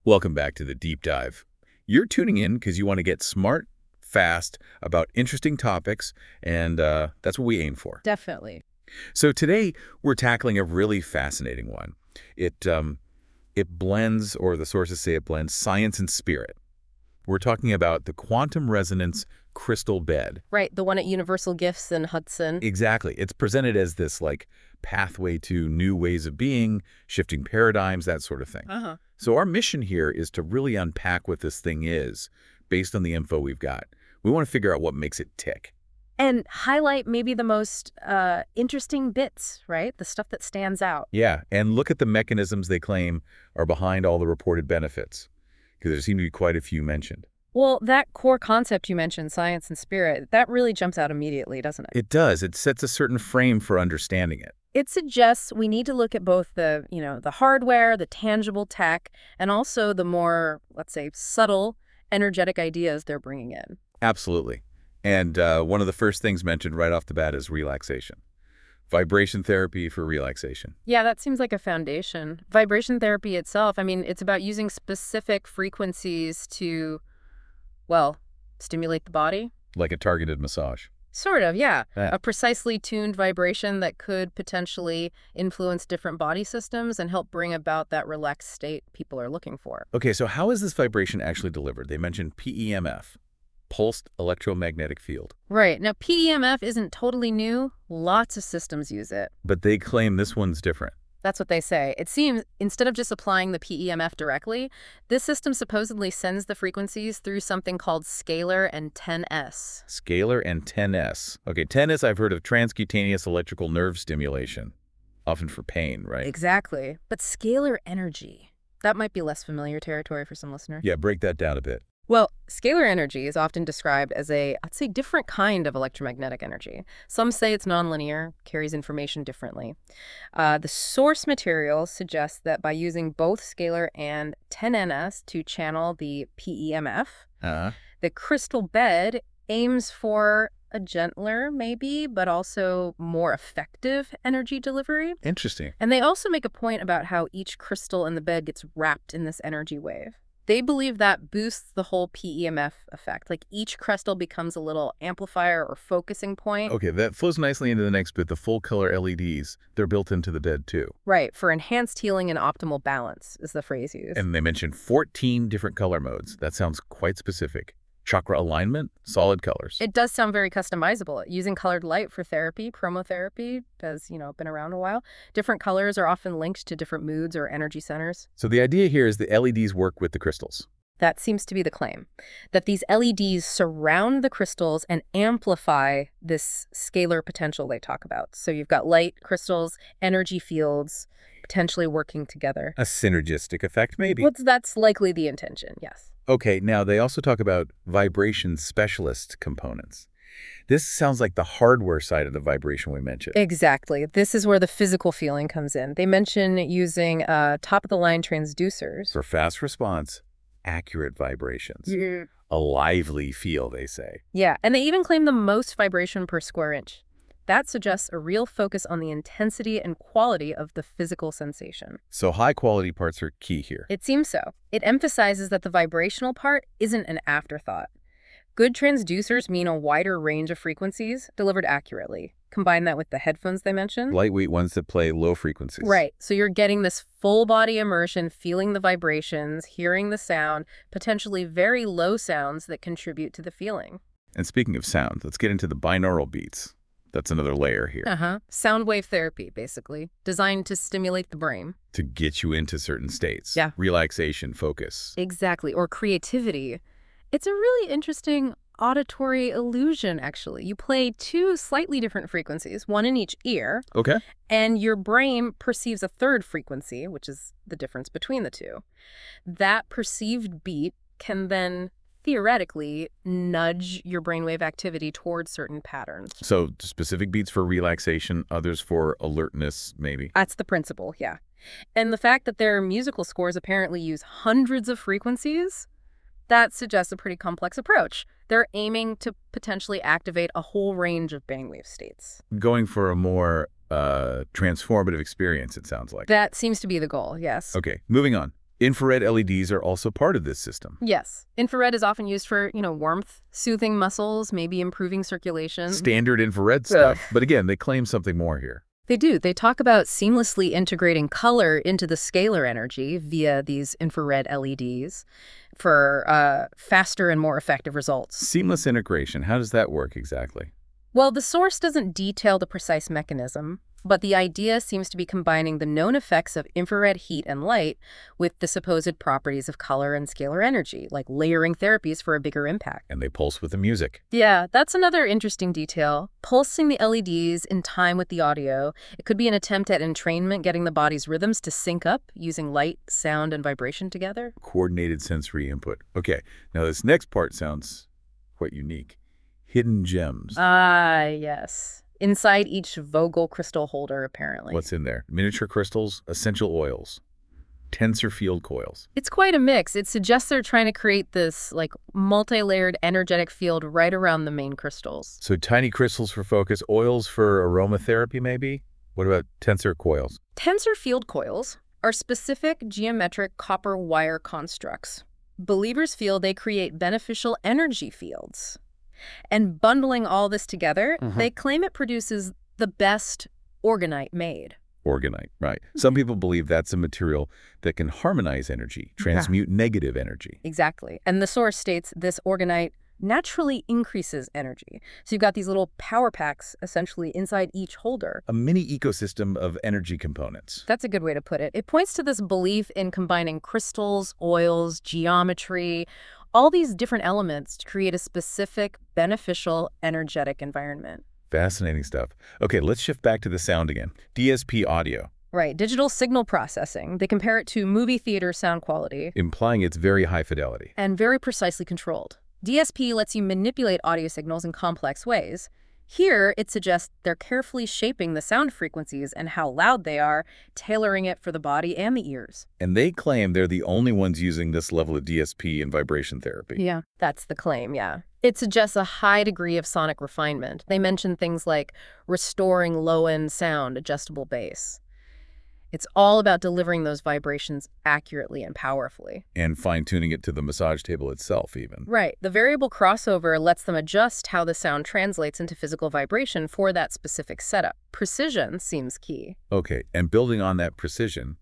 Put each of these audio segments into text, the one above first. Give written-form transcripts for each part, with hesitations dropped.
Welcome back to the Deep Dive. You're tuning in because you want to get smart, fast, about interesting topics, and that's what we aim for. Definitely. So today, we're tackling a really fascinating one. It blends, or the sources say it blends, science and spirit. We're talking about the quantum resonance crystal bed. Right, the one at Universal Gifts in Hudson. Exactly. It's presented as this, like, pathway to new ways of being, shifting paradigms, that sort of thing. So our mission here is to really unpack what this thing is based on the info we've got. We want to figure out what makes it tick. And highlight maybe the most interesting bits, right? The stuff that stands out. Yeah, and look at the mechanisms they claim are behind all the reported benefits, because there seem to be quite a few mentioned. Well, that core concept you mentioned, science and spirit, that really jumps out immediately, doesn't it? It does. It sets a certain frame for understanding it. It suggests we need to look at both the hardware, the tangible tech, and also the more, let's say, subtle, energetic ideas they're bringing in. Absolutely. And one of the first things mentioned right off the bat is relaxation. Vibration therapy for relaxation. Yeah, that seems like a foundation. Vibration therapy itself, I mean, it's about using specific frequencies to, well, stimulate the body. Like a targeted massage. Sort of, yeah. Yeah. A precisely tuned vibration that could potentially influence different body systems and help bring about that relaxed state people are looking for. Okay, so how is this vibration actually delivered? They mentioned PEMF, pulsed electromagnetic field. Right. Now, PEMF isn't totally new. Lots of systems use it. But they claim this one's different. That's what they say. It seems instead of just applying the PEMF directly, this system supposedly sends the frequencies through something called scalar and 10S. Scalar and 10S. Okay, 10S I've heard of transcutaneous electrical nerve stimulation, often for pain, right? Exactly. But scalar energy, that might be less familiar territory for some listeners. Yeah, break that down a bit. Well, scalar energy is often described as I'd say, different kind of electromagnetic energy. Some say it's nonlinear, carries information differently. The source material suggests that by using both scalar and 10NS to channel the PEMF, the crystal bed aims for a gentler, maybe, but also more effective energy delivery. Interesting. And they also make a point about how each crystal in the bed gets wrapped in this energy wave. They believe that boosts the whole PEMF effect. Like each crystal becomes a little amplifier or focusing point. Okay, that flows nicely into the next bit, the full-color LEDs. They're built into the bed, too. Right, for enhanced healing and optimal balance is the phrase used. And they mentioned 14 different color modes. That sounds quite specific. Chakra alignment, solid colors. It does sound very customizable. Using colored light for therapy, chromotherapy, has, been around a while. Different colors are often linked to different moods or energy centers. So the idea here is the LEDs work with the crystals. That seems to be the claim, that these LEDs surround the crystals and amplify this scalar potential they talk about. So you've got light, crystals, energy fields, potentially working together. A synergistic effect, maybe. That's likely the intention, yes. Okay, now they also talk about vibration specialist components. This sounds like the hardware side of the vibration we mentioned. Exactly. This is where the physical feeling comes in. They mention using top-of-the-line transducers. For fast response, accurate vibrations. Yeah. A lively feel, they say. Yeah, and they even claim the most vibration per square inch. That suggests a real focus on the intensity and quality of the physical sensation. So high-quality parts are key here. It seems so. It emphasizes that the vibrational part isn't an afterthought. Good transducers mean a wider range of frequencies delivered accurately. Combine that with the headphones they mentioned. Lightweight ones that play low frequencies. Right. So you're getting this full body immersion, feeling the vibrations, hearing the sound, potentially very low sounds that contribute to the feeling. And speaking of sound, let's get into the binaural beats. That's another layer here. Sound wave therapy, basically, designed to stimulate the brain. To get you into certain states. Yeah. Relaxation, focus. Exactly. Or creativity. It's a really interesting auditory illusion, actually. You play two slightly different frequencies, one in each ear, Okay. and your brain perceives a third frequency, which is the difference between the two. That perceived beat can then theoretically nudge your brainwave activity towards certain patterns. So specific beats for relaxation, others for alertness, maybe. That's the principle, yeah. And the fact that their musical scores apparently use hundreds of frequencies, that suggests a pretty complex approach. They're aiming to potentially activate a whole range of brainwave states. Going for a more transformative experience, it sounds like. That seems to be the goal, yes. Okay, moving on. Infrared LEDs are also part of this system. Yes. Infrared is often used for, warmth, soothing muscles, maybe improving circulation. Standard infrared stuff. But again, they claim something more here. They do. They talk about seamlessly integrating color into the scalar energy via these infrared LEDs for faster and more effective results. Seamless integration, how does that work exactly? Well, the source doesn't detail the precise mechanism, but the idea seems to be combining the known effects of infrared heat and light with the supposed properties of color and scalar energy, like layering therapies for a bigger impact. And they pulse with the music. Yeah, that's another interesting detail. Pulsing the LEDs in time with the audio. It could be an attempt at entrainment, getting the body's rhythms to sync up using light, sound, and vibration together. Coordinated sensory input. Okay, now this next part sounds quite unique. Hidden gems. Ah, yes. Inside each Vogel crystal holder, apparently. What's in there? Miniature crystals, essential oils, tensor field coils. It's quite a mix. It suggests they're trying to create this, multi-layered energetic field right around the main crystals. So tiny crystals for focus, oils for aromatherapy, maybe? What about tensor coils? Tensor field coils are specific geometric copper wire constructs. Believers feel they create beneficial energy fields. And bundling all this together, they claim it produces the best orgonite made. Orgonite, right. Some people believe that's a material that can harmonize energy, transmute negative energy. Exactly. And the source states this orgonite naturally increases energy. So you've got these little power packs essentially inside each holder. A mini ecosystem of energy components. That's a good way to put it. It points to this belief in combining crystals, oils, geometry, all these different elements to create a specific, beneficial, energetic environment. Fascinating stuff. Okay, let's shift back to the sound again. DSP audio. Right, digital signal processing. They compare it to movie theater sound quality. Implying it's very high fidelity. And very precisely controlled. DSP lets you manipulate audio signals in complex ways. Here, it suggests they're carefully shaping the sound frequencies and how loud they are, tailoring it for the body and the ears. And they claim they're the only ones using this level of DSP in vibration therapy. Yeah, that's the claim, yeah. It suggests a high degree of sonic refinement. They mention things like restoring low-end sound, adjustable bass. It's all about delivering those vibrations accurately and powerfully. And fine-tuning it to the massage table itself, even. Right. The variable crossover lets them adjust how the sound translates into physical vibration for that specific setup. Precision seems key. Okay, and building on that precision,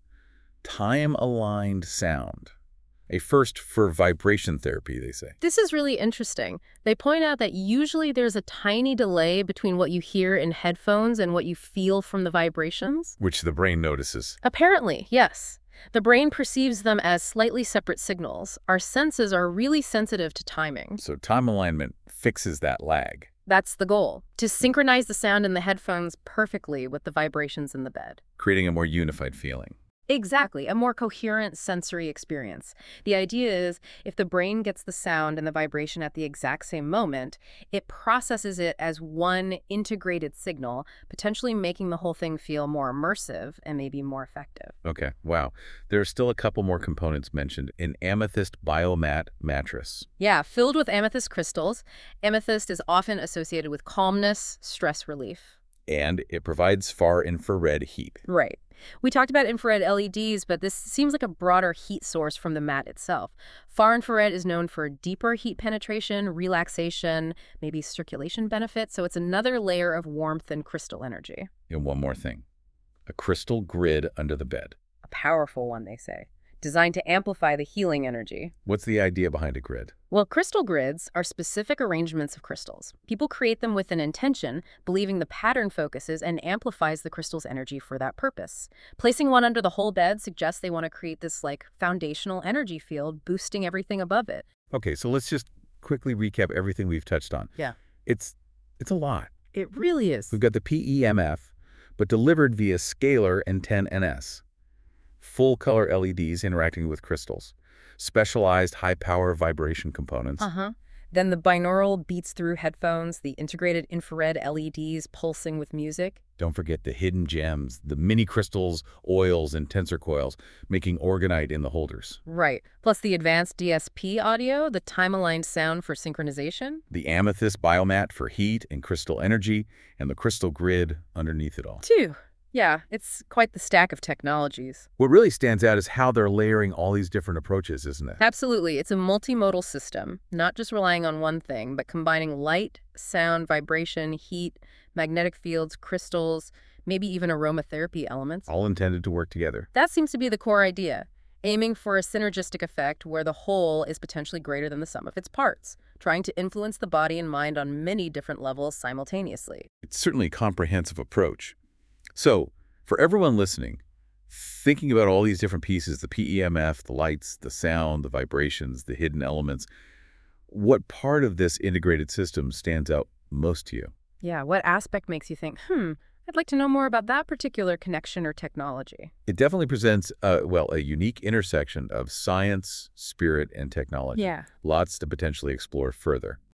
time-aligned sound. A first for vibration therapy, they say. This is really interesting. They point out that usually there's a tiny delay between what you hear in headphones and what you feel from the vibrations. Which the brain notices. Apparently, yes. The brain perceives them as slightly separate signals. Our senses are really sensitive to timing. So time alignment fixes that lag. That's the goal, to synchronize the sound in the headphones perfectly with the vibrations in the bed. Creating a more unified feeling. Exactly, a more coherent sensory experience. The idea is if the brain gets the sound and the vibration at the exact same moment, it processes it as one integrated signal, potentially making the whole thing feel more immersive and maybe more effective. Okay, wow. There are still a couple more components mentioned. An amethyst biomat mattress. Yeah, filled with amethyst crystals. Amethyst is often associated with calmness, stress relief. And it provides far infrared heat. Right. We talked about infrared LEDs, but this seems like a broader heat source from the mat itself. Far infrared is known for deeper heat penetration, relaxation, maybe circulation benefits, so it's another layer of warmth and crystal energy. And one more thing. A crystal grid under the bed. A powerful one, they say, designed to amplify the healing energy. What's the idea behind a grid? Well, crystal grids are specific arrangements of crystals. People create them with an intention, believing the pattern focuses and amplifies the crystal's energy for that purpose. Placing one under the whole bed suggests they want to create this, foundational energy field, boosting everything above it. Okay, so let's just quickly recap everything we've touched on. Yeah. It's a lot. It really is. We've got the PEMF, but delivered via scalar and 10NS. Full color LEDs interacting with crystals. Specialized high-power vibration components. Then the binaural beats through headphones, the integrated infrared LEDs pulsing with music. Don't forget the hidden gems, the mini crystals, oils, and tensor coils, making orgonite in the holders. Right. Plus the advanced DSP audio, the time-aligned sound for synchronization. The amethyst biomat for heat and crystal energy, and the crystal grid underneath it all. Phew. Yeah, it's quite the stack of technologies. What really stands out is how they're layering all these different approaches, isn't it? Absolutely. It's a multimodal system, not just relying on one thing, but combining light, sound, vibration, heat, magnetic fields, crystals, maybe even aromatherapy elements. All intended to work together. That seems to be the core idea, aiming for a synergistic effect where the whole is potentially greater than the sum of its parts, trying to influence the body and mind on many different levels simultaneously. It's certainly a comprehensive approach. So, for everyone listening, thinking about all these different pieces, the PEMF, the lights, the sound, the vibrations, the hidden elements, what part of this integrated system stands out most to you? Yeah, what aspect makes you think, I'd like to know more about that particular connection or technology? It definitely presents, a unique intersection of science, spirit, and technology. Yeah. Lots to potentially explore further.